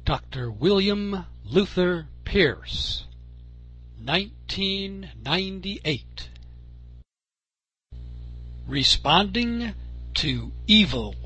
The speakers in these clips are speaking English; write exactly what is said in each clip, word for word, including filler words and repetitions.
Doctor William Luther Pierce, nineteen ninety-eight. Responding to Evil.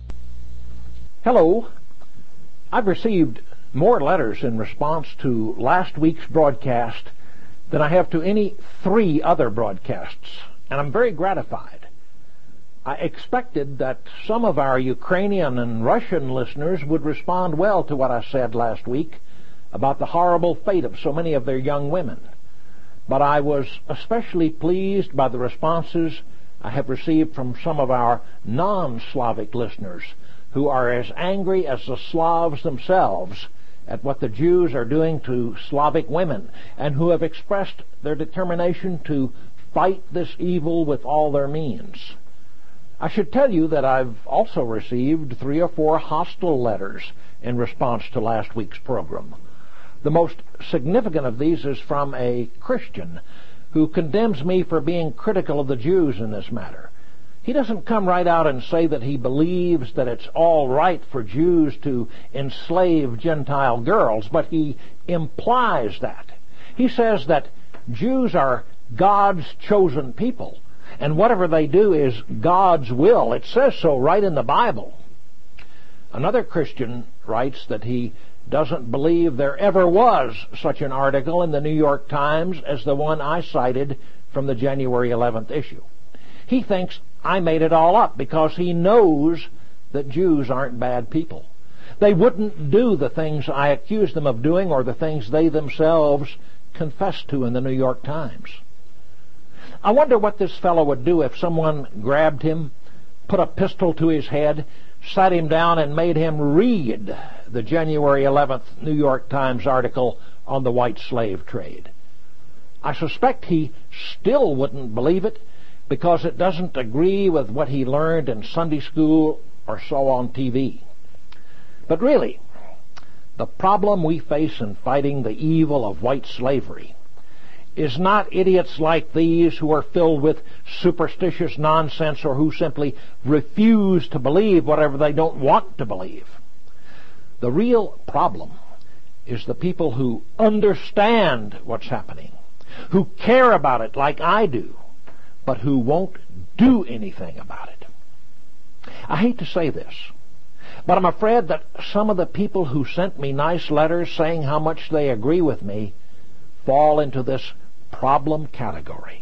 Hello. I've received more letters in response to last week's broadcast than I have to any three other broadcasts, and I'm very gratified. I expected that some of our Ukrainian and Russian listeners would respond well to what I said last week about the horrible fate of so many of their young women. But I was especially pleased by the responses I have received from some of our non-Slavic listeners who are as angry as the Slavs themselves at what the Jews are doing to Slavic women, and who have expressed their determination to fight this evil with all their means. I should tell you that I've also received three or four hostile letters in response to last week's program. The most significant of these is from a Christian who condemns me for being critical of the Jews in this matter. He doesn't come right out and say that he believes that it's all right for Jews to enslave Gentile girls, but he implies that. He says that Jews are God's chosen people, and whatever they do is God's will. It says so right in the Bible. Another Christian writes that he doesn't believe there ever was such an article in the New York Times as the one I cited from the January eleventh issue. He thinks I made it all up because he knows that Jews aren't bad people. They wouldn't do the things I accuse them of doing or the things they themselves confess to in the New York Times. I wonder what this fellow would do if someone grabbed him, put a pistol to his head, sat him down and made him read the January eleventh New York Times article on the white slave trade. I suspect he still wouldn't believe it because it doesn't agree with what he learned in Sunday school or saw on T V. But really, the problem we face in fighting the evil of white slavery is not idiots like these who are filled with superstitious nonsense or who simply refuse to believe whatever they don't want to believe. The real problem is the people who understand what's happening, who care about it like I do, but who won't do anything about it. I hate to say this, but I'm afraid that some of the people who sent me nice letters saying how much they agree with me fall into this problem category.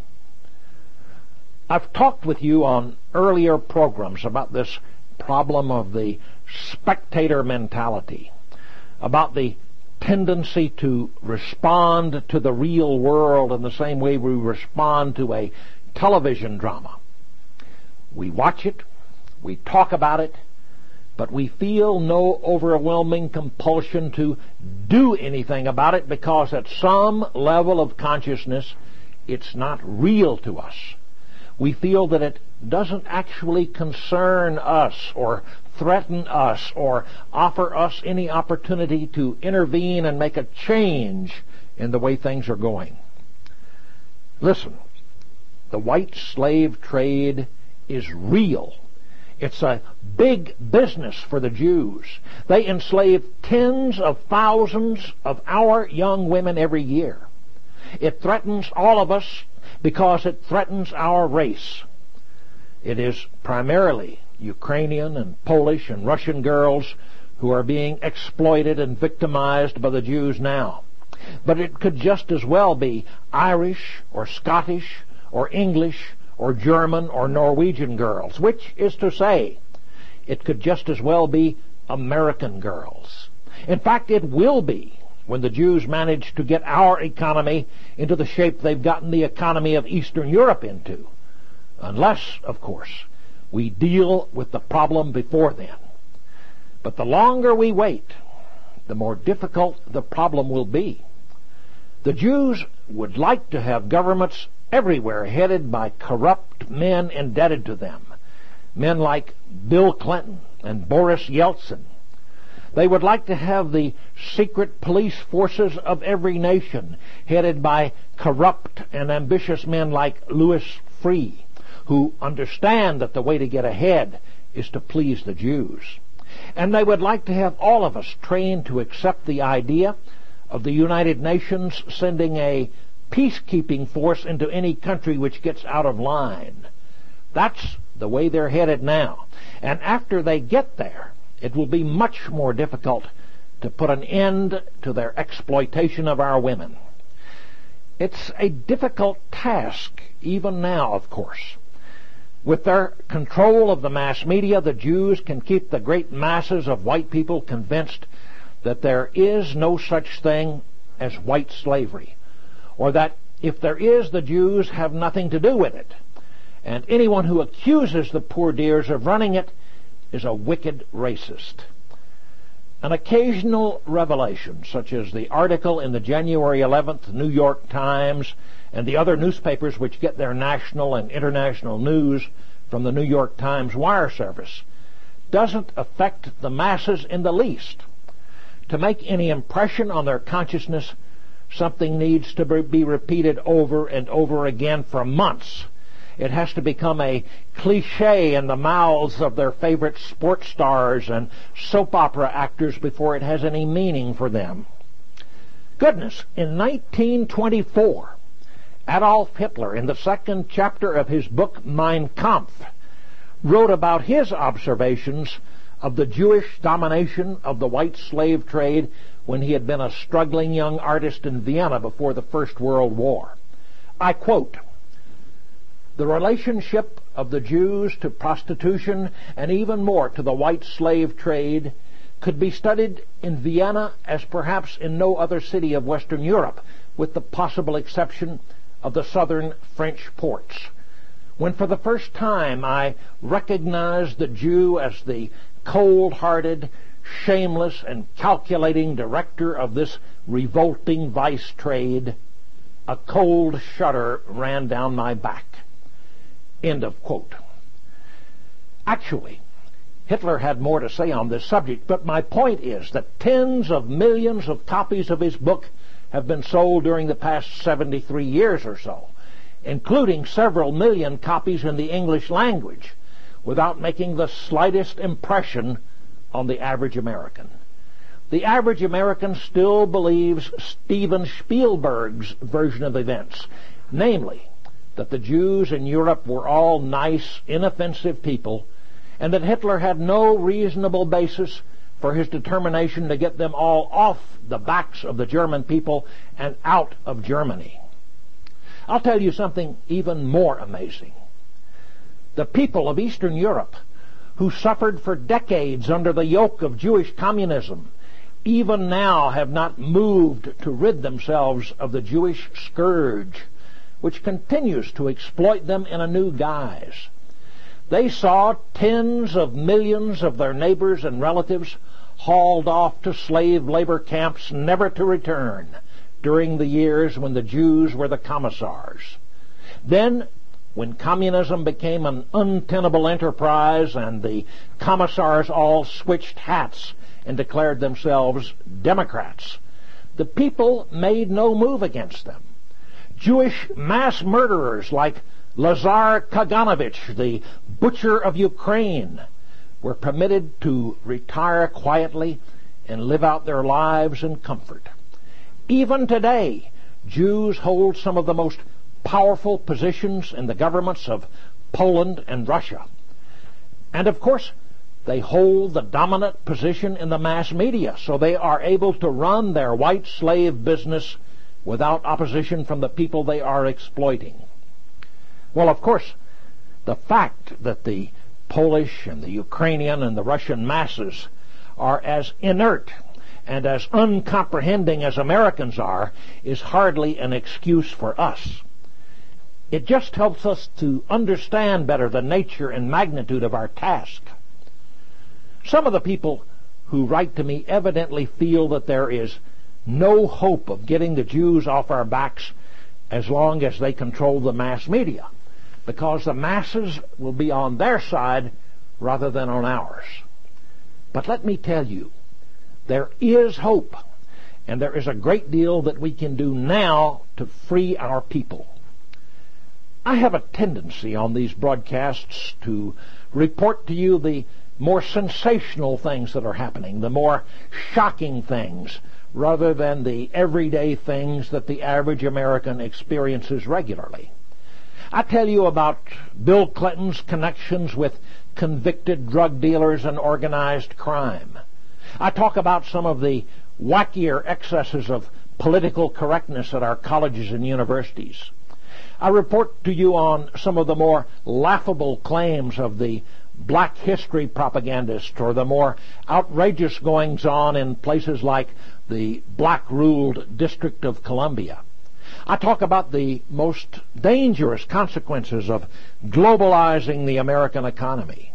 I've talked with you on earlier programs about this problem of the spectator mentality, about the tendency to respond to the real world in the same way we respond to a television drama. We watch it, we talk about it, but we feel no overwhelming compulsion to do anything about it because at some level of consciousness it's not real to us. We feel that it doesn't actually concern us or threaten us or offer us any opportunity to intervene and make a change in the way things are going. Listen, the white slave trade is real. It's a big business for the Jews. They enslave tens of thousands of our young women every year. It threatens all of us because it threatens our race. It is primarily Ukrainian and Polish and Russian girls who are being exploited and victimized by the Jews now. But it could just as well be Irish or Scottish or English or German or Norwegian girls, which is to say, it could just as well be American girls. In fact, it will be when the Jews manage to get our economy into the shape they've gotten the economy of Eastern Europe into. Unless, of course, we deal with the problem before then. But the longer we wait, the more difficult the problem will be. The Jews would like to have governments everywhere headed by corrupt men indebted to them, men like Bill Clinton and Boris Yeltsin. They would like to have the secret police forces of every nation headed by corrupt and ambitious men like Louis Freeh, who understand that the way to get ahead is to please the Jews. And they would like to have all of us trained to accept the idea of the United Nations sending a peacekeeping force into any country which gets out of line. That's the way they're headed now. And after they get there, it will be much more difficult to put an end to their exploitation of our women. It's a difficult task, even now, of course. With their control of the mass media, the Jews can keep the great masses of white people convinced that there is no such thing as white slavery, or that if there is, the Jews have nothing to do with it. And anyone who accuses the poor dears of running it is a wicked racist. An occasional revelation, such as the article in the January eleventh New York Times and the other newspapers which get their national and international news from the New York Times wire service, doesn't affect the masses in the least. To make any impression on their consciousness, something needs to be repeated over and over again for months. It has to become a cliche in the mouths of their favorite sports stars and soap opera actors before it has any meaning for them. Goodness, in nineteen twenty-four, Adolf Hitler, in the second chapter of his book Mein Kampf, wrote about his observations of the Jewish domination of the white slave trade when he had been a struggling young artist in Vienna before the First World War. I quote, "The relationship of the Jews to prostitution and even more to the white slave trade could be studied in Vienna as perhaps in no other city of Western Europe, with the possible exception of the southern French ports. When for the first time I recognized the Jew as the cold-hearted, shameless, and calculating director of this revolting vice trade, a cold shudder ran down my back." End of quote. Actually, Hitler had more to say on this subject, but my point is that tens of millions of copies of his book have been sold during the past seventy-three years or so, including several million copies in the English language, without making the slightest impression on the average American. The average American still believes Steven Spielberg's version of events, namely, that the Jews in Europe were all nice, inoffensive people, and that Hitler had no reasonable basis for his determination to get them all off the backs of the German people and out of Germany. I'll tell you something even more amazing. The people of Eastern Europe, who suffered for decades under the yoke of Jewish communism, even now have not moved to rid themselves of the Jewish scourge, which continues to exploit them in a new guise. They saw tens of millions of their neighbors and relatives hauled off to slave labor camps never to return during the years when the Jews were the commissars. Then, when communism became an untenable enterprise and the commissars all switched hats and declared themselves Democrats, the people made no move against them. Jewish mass murderers like Lazar Kaganovich, the butcher of Ukraine, were permitted to retire quietly and live out their lives in comfort. Even today, Jews hold some of the most powerful positions in the governments of Poland and Russia. And of course, they hold the dominant position in the mass media, so they are able to run their white slave business without opposition from the people they are exploiting. Well, of course, the fact that the Polish and the Ukrainian and the Russian masses are as inert and as uncomprehending as Americans are is hardly an excuse for us. It just helps us to understand better the nature and magnitude of our task. Some of the people who write to me evidently feel that there is no hope of getting the Jews off our backs as long as they control the mass media, because the masses will be on their side rather than on ours. But let me tell you, there is hope, and there is a great deal that we can do now to free our people. I have a tendency on these broadcasts to report to you the more sensational things that are happening, the more shocking things, rather than the everyday things that the average American experiences regularly. I tell you about Bill Clinton's connections with convicted drug dealers and organized crime. I talk about some of the wackier excesses of political correctness at our colleges and universities. I report to you on some of the more laughable claims of the black history propagandist, or the more outrageous goings-on in places like the black-ruled District of Columbia. I talk about the most dangerous consequences of globalizing the American economy.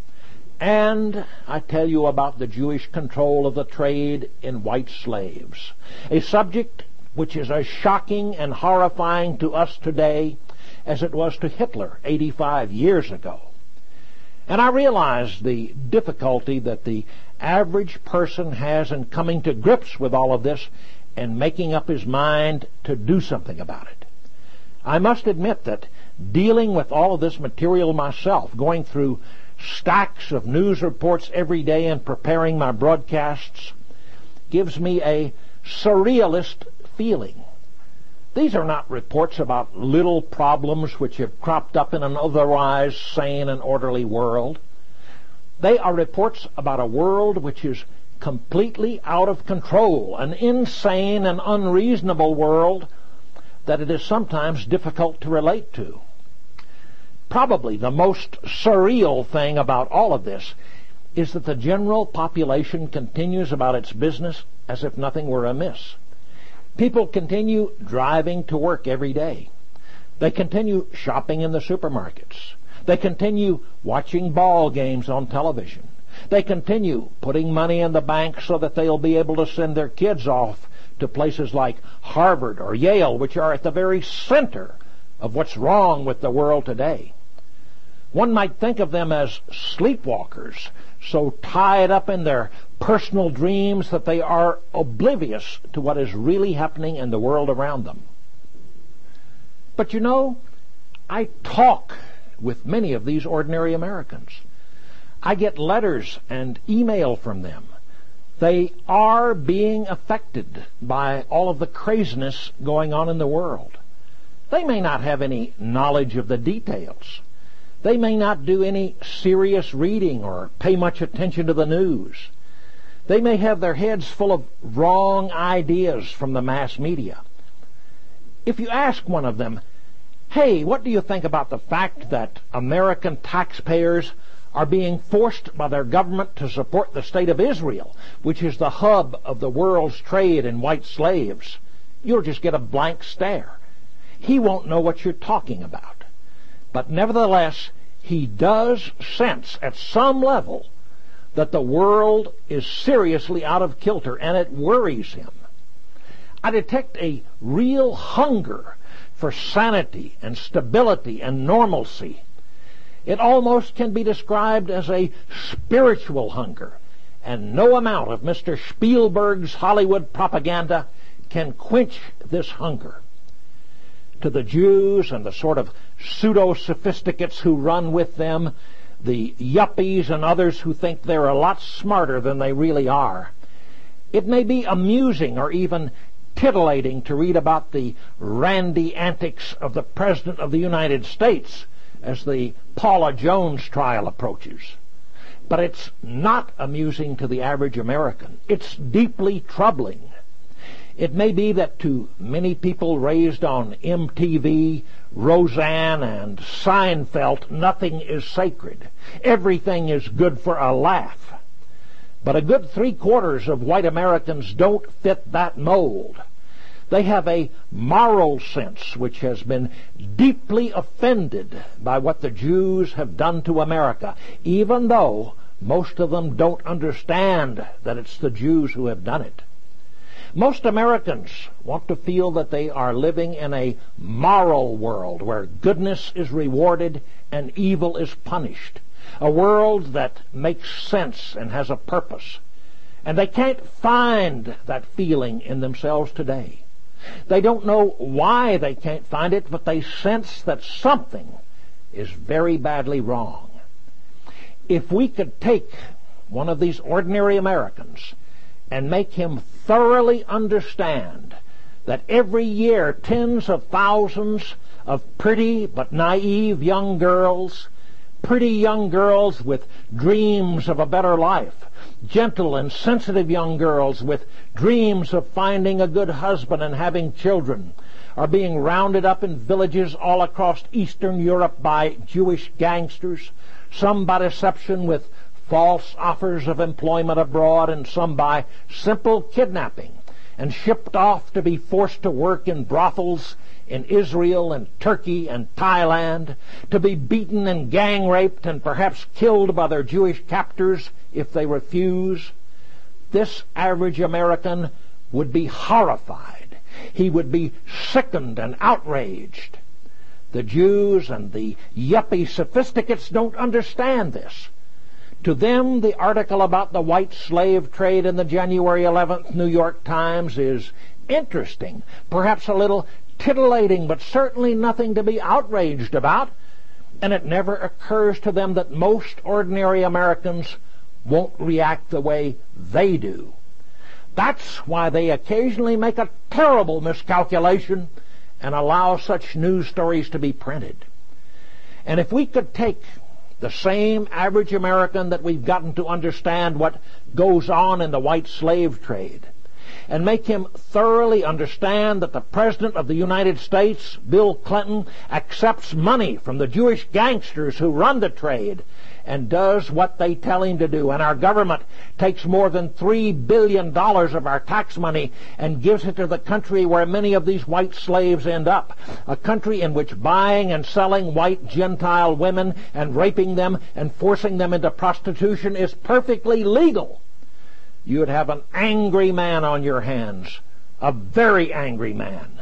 And I tell you about the Jewish control of the trade in white slaves, a subject which is as shocking and horrifying to us today as it was to Hitler eighty-five years ago. And I realize the difficulty that the average person has in coming to grips with all of this and making up his mind to do something about it. I must admit that dealing with all of this material myself, going through stacks of news reports every day and preparing my broadcasts, gives me a surrealist feeling. These are not reports about little problems which have cropped up in an otherwise sane and orderly world. They are reports about a world which is completely out of control, an insane and unreasonable world that it is sometimes difficult to relate to. Probably the most surreal thing about all of this is that the general population continues about its business as if nothing were amiss. People continue driving to work every day. They continue shopping in the supermarkets. They continue watching ball games on television. They continue putting money in the bank so that they'll be able to send their kids off to places like Harvard or Yale, which are at the very center of what's wrong with the world today. One might think of them as sleepwalkers, so tied up in their personal dreams that they are oblivious to what is really happening in the world around them. But you know, I talk with many of these ordinary Americans. I get letters and email from them. They are being affected by all of the craziness going on in the world. They may not have any knowledge of the details. They may not do any serious reading or pay much attention to the news. They may have their heads full of wrong ideas from the mass media. If you ask one of them, hey, what do you think about the fact that American taxpayers are being forced by their government to support the State of Israel, which is the hub of the world's trade in white slaves? You'll just get a blank stare. He won't know what you're talking about. But nevertheless, he does sense at some level that the world is seriously out of kilter, and it worries him. I detect a real hunger for sanity and stability and normalcy. It almost can be described as a spiritual hunger, and no amount of Mister Spielberg's Hollywood propaganda can quench this hunger. To the Jews and the sort of pseudo-sophisticates who run with them, the yuppies and others who think they're a lot smarter than they really are, it may be amusing or even titillating to read about the randy antics of the President of the United States as the Paula Jones trial approaches. But it's not amusing to the average American. It's deeply troubling. It may be that to many people raised on M T V, Roseanne, and Seinfeld, nothing is sacred. Everything is good for a laugh. But a good three-quarters of white Americans don't fit that mold. They have a moral sense which has been deeply offended by what the Jews have done to America, even though most of them don't understand that it's the Jews who have done it. Most Americans want to feel that they are living in a moral world where goodness is rewarded and evil is punished, a world that makes sense and has a purpose. And they can't find that feeling in themselves today. They don't know why they can't find it, but they sense that something is very badly wrong. If we could take one of these ordinary Americans, and make him thoroughly understand that every year tens of thousands of pretty but naive young girls, pretty young girls with dreams of a better life, gentle and sensitive young girls with dreams of finding a good husband and having children, are being rounded up in villages all across Eastern Europe by Jewish gangsters, some by deception with false offers of employment abroad, and some by simple kidnapping, and shipped off to be forced to work in brothels in Israel and Turkey and Thailand, to be beaten and gang raped and perhaps killed by their Jewish captors if they refuse. This average American would be horrified. He would be sickened and outraged. The Jews and the yuppie sophisticates don't understand this. To them, the article about the white slave trade in the January eleventh New York Times is interesting, perhaps a little titillating, but certainly nothing to be outraged about. And it never occurs to them that most ordinary Americans won't react the way they do. That's why they occasionally make a terrible miscalculation and allow such news stories to be printed. And if we could take the same average American that we've gotten to understand what goes on in the white slave trade, and make him thoroughly understand that the President of the United States, Bill Clinton, accepts money from the Jewish gangsters who run the trade and does what they tell him to do, and our government takes more than three billion dollars of our tax money and gives it to the country where many of these white slaves end up, a country in which buying and selling white Gentile women and raping them and forcing them into prostitution is perfectly legal. You would have an angry man on your hands, a very angry man.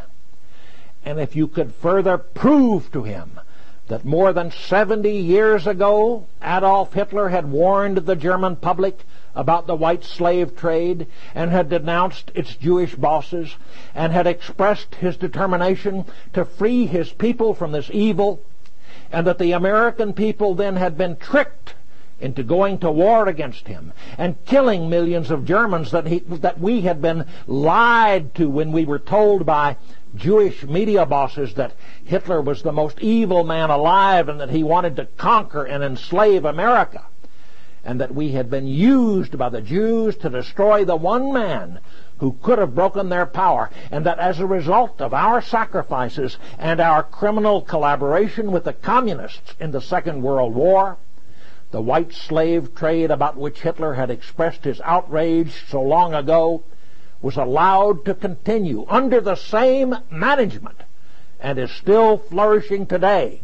And if you could further prove to him that more than seventy years ago Adolf Hitler had warned the German public about the white slave trade and had denounced its Jewish bosses and had expressed his determination to free his people from this evil, and that the American people then had been tricked into going to war against him and killing millions of Germans, that he, that we had been lied to when we were told by Jewish media bosses that Hitler was the most evil man alive and that he wanted to conquer and enslave America, and that we had been used by the Jews to destroy the one man who could have broken their power, and that as a result of our sacrifices and our criminal collaboration with the communists in the Second World War, the white slave trade about which Hitler had expressed his outrage so long ago was allowed to continue under the same management and is still flourishing today.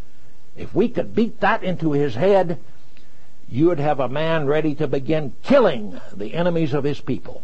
If we could beat that into his head, you would have a man ready to begin killing the enemies of his people.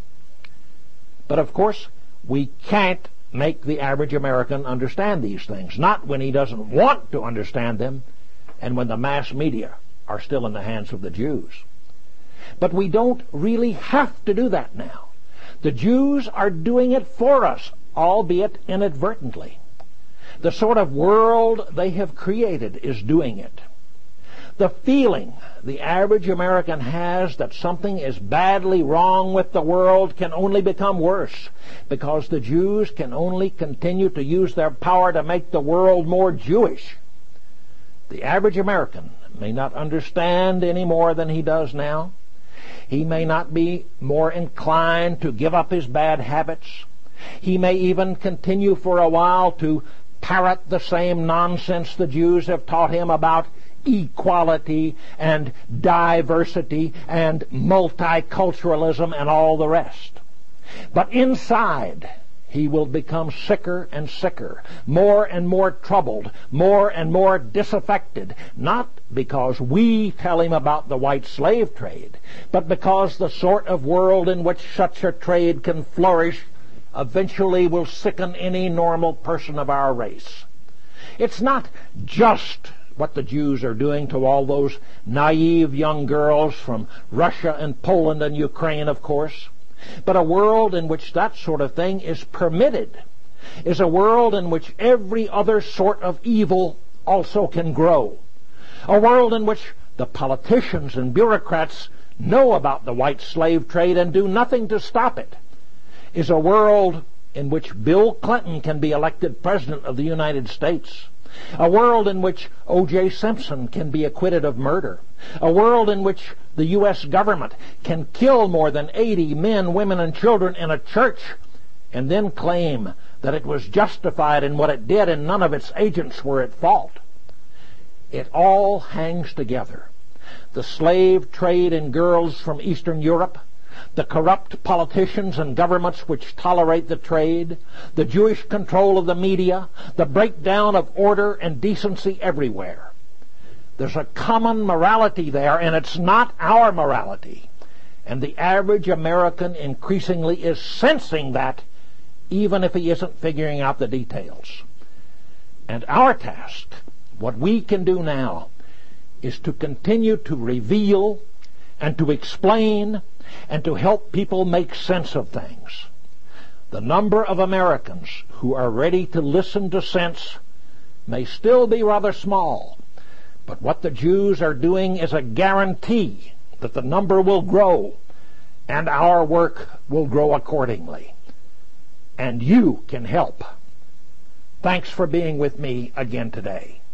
But of course, we can't make the average American understand these things, not when he doesn't want to understand them and when the mass media are still in the hands of the Jews. But we don't really have to do that now. The Jews are doing it for us, albeit inadvertently. The sort of world they have created is doing it. The feeling the average American has that something is badly wrong with the world can only become worse because the Jews can only continue to use their power to make the world more Jewish. The average American may not understand any more than he does now. He may not be more inclined to give up his bad habits. He may even continue for a while to parrot the same nonsense the Jews have taught him about equality and diversity and multiculturalism and all the rest. But inside, he will become sicker and sicker, more and more troubled, more and more disaffected, not because we tell him about the white slave trade, but because the sort of world in which such a trade can flourish eventually will sicken any normal person of our race. It's not just what the Jews are doing to all those naive young girls from Russia and Poland and Ukraine, of course. But a world in which that sort of thing is permitted is a world in which every other sort of evil also can grow. A world in which the politicians and bureaucrats know about the white slave trade and do nothing to stop it is a world in which Bill Clinton can be elected President of the United States, a world in which O J Simpson can be acquitted of murder, a world in which the U S government can kill more than eighty men, women, and children in a church and then claim that it was justified in what it did and none of its agents were at fault. It all hangs together. The slave trade in girls from Eastern Europe, the corrupt politicians and governments which tolerate the trade, the Jewish control of the media, the breakdown of order and decency everywhere. There's a common morality there, and it's not our morality. And the average American increasingly is sensing that, even if he isn't figuring out the details. And our task, what we can do now, is to continue to reveal and to explain and to help people make sense of things. The number of Americans who are ready to listen to sense may still be rather small, but what the Jews are doing is a guarantee that the number will grow and our work will grow accordingly. And you can help. Thanks for being with me again today.